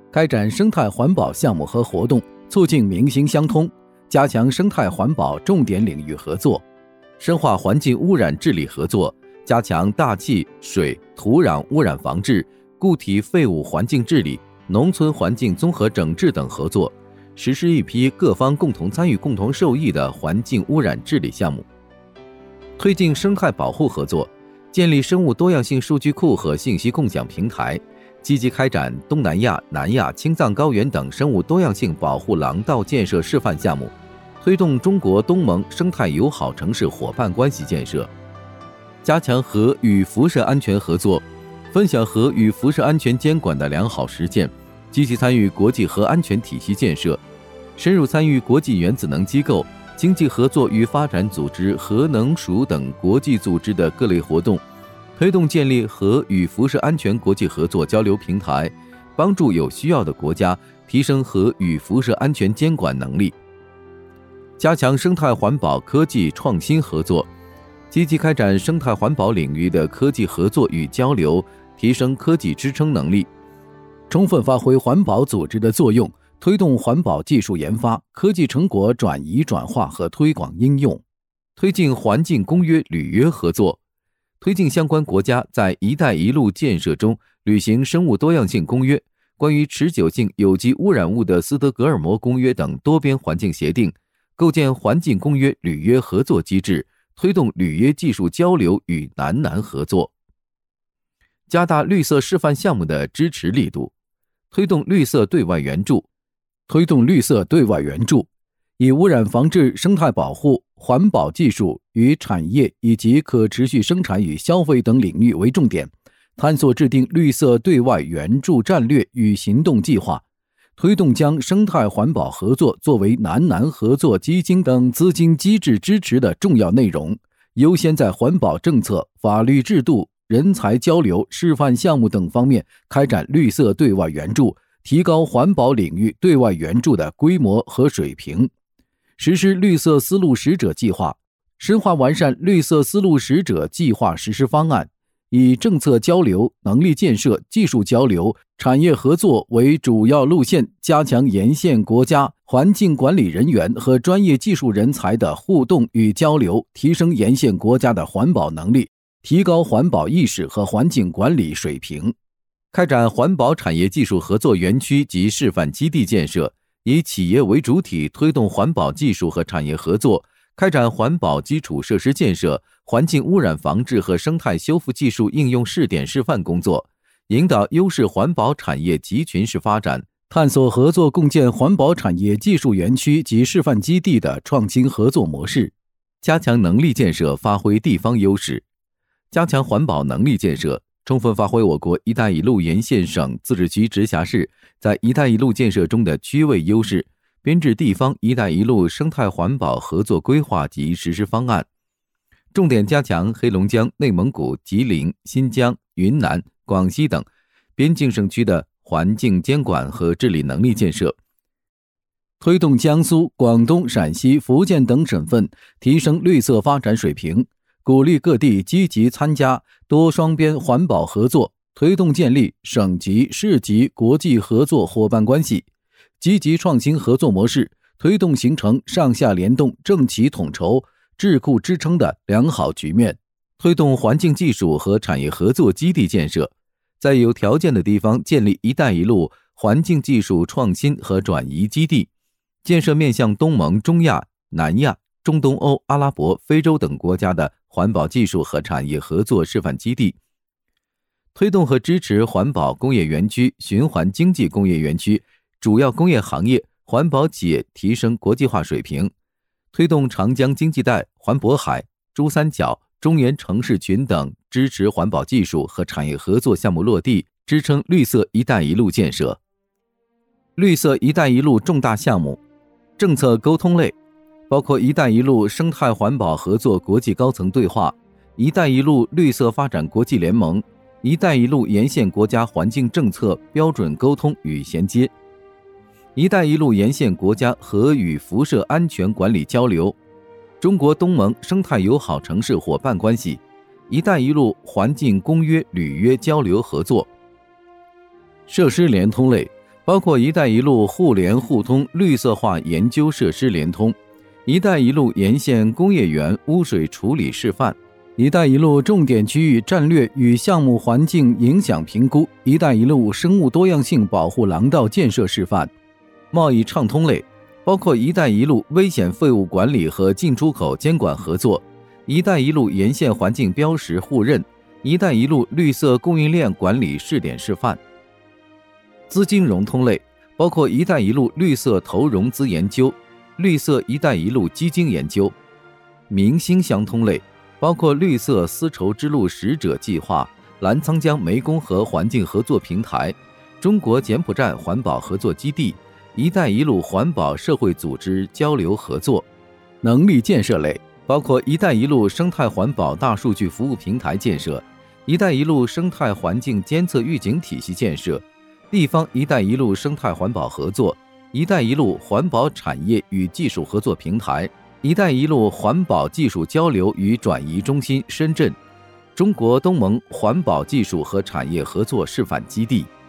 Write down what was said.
开展生态环保项目和活动，促进民心相通，加强生态环保重点领域合作，深化环境污染治理合作，加强大气、水、土壤污染防治、固体废物环境治理、农村环境综合整治等合作，实施一批各方共同参与、共同受益的环境污染治理项目。推进生态保护合作，建立生物多样性数据库和信息共享平台，积极开展东南亚、南亚、青藏高原等生物多样性保护廊道建设示范项目，推动中国东盟生态友好城市伙伴关系建设。加强核与辐射安全合作，分享核与辐射安全监管的良好实践，积极参与国际核安全体系建设，深入参与国际原子能机构、经济合作与发展组织、核能署等国际组织的各类活动，推动建立核与辐射安全国际合作交流平台，帮助有需要的国家提升核与辐射安全监管能力。加强生态环保科技创新合作，积极开展生态环保领域的科技合作与交流，提升科技支撑能力，充分发挥环保组织的作用，推动环保技术研发、科技成果转移转化和推广应用。推进环境公约履约合作，推进相关国家在“一带一路”建设中履行生物多样性公约、关于持久性有机污染物的斯德哥尔摩公约等多边环境协定，构建环境公约履约合作机制，推动履约技术交流与南合作。加大绿色示范项目的支持力度，推动绿色对外援助，以污染防治、生态保护、环保技术与产业以及可持续生产与消费等领域为重点，探索制定绿色对外援助战略与行动计划，推动将生态环保合作作为南合作基金等资金机制支持的重要内容，优先在环保政策、法律制度、人才交流、示范项目等方面开展绿色对外援助，提高环保领域对外援助的规模和水平。实施绿色丝路使者计划，深化完善绿色丝路使者计划实施方案，以政策交流、能力建设、技术交流、产业合作为主要路线，加强沿线国家环境管理人员和专业技术人才的互动与交流，提升沿线国家的环保能力，提高环保意识和环境管理水平。开展环保产业技术合作园区及示范基地建设，以企业为主体推动环保技术和产业合作，开展环保基础设施建设、环境污染防治和生态修复技术应用试点示范工作，引导优势环保产业集群式发展，探索合作共建环保产业技术园区及示范基地的创新合作模式。加强能力建设，发挥地方优势。加强环保能力建设，充分发挥我国“一带一路”沿线省、自治区、直辖市在“一带一路”建设中的区位优势，编制地方“一带一路”生态环保合作规划及实施方案，重点加强黑龙江、内蒙古、吉林、新疆、云南、广西等边境省区的环境监管和治理能力建设，推动江苏、广东、陕西、福建等省份提升绿色发展水平，鼓励各地积极参加多双边环保合作，推动建立省级、市级国际合作伙伴关系，积极创新合作模式，推动形成上下联动、政企统筹、智库支撑的良好局面。推动环境技术和产业合作基地建设，在有条件的地方建立“一带一路”环境技术创新和转移基地，建设面向东盟、中亚、南亚、中东欧、阿拉伯、非洲等国家的环保技术和产业合作示范基地，推动和支持环保工业园区、循环经济工业园区、主要工业行业、环保企业提升国际化水平，推动长江经济带、环渤海、珠三角、中原城市群等支持环保技术和产业合作项目落地，支撑绿色“一带一路”建设。绿色“一带一路”重大项目政策沟通类包括“一带一路”生态环保合作国际高层对话、“一带一路”绿色发展国际联盟、“一带一路”沿线国家环境政策标准沟通与衔接、“一带一路”沿线国家核与辐射安全管理交流、中国东盟生态友好城市伙伴关系、“一带一路”环境公约履约交流合作。设施联通类包括“一带一路”互联互通绿色化研究设施联通、“一带一路”沿线工业园污水处理示范、“一带一路”重点区域战略与项目环境影响评估、“一带一路”生物多样性保护廊道建设示范。贸易畅通类包括“一带一路”危险废物管理和进出口监管合作、“一带一路”沿线环境标识互认、“一带一路”绿色供应链管理试点示范。资金融通类包括“一带一路”绿色投融资研究、绿色“一带一路”基金研究。民心相通类包括绿色丝绸之路使者计划、澜沧江湄公河环境合作平台、中国柬埔寨环保合作基地、“一带一路”环保社会组织交流合作。能力建设类包括“一带一路”生态环保大数据服务平台建设、“一带一路”生态环境监测预警体系建设、地方“一带一路”生态环保合作、“一带一路”环保产业与技术合作平台、“一带一路”环保技术交流与转移中心深圳、中国东盟环保技术和产业合作示范基地。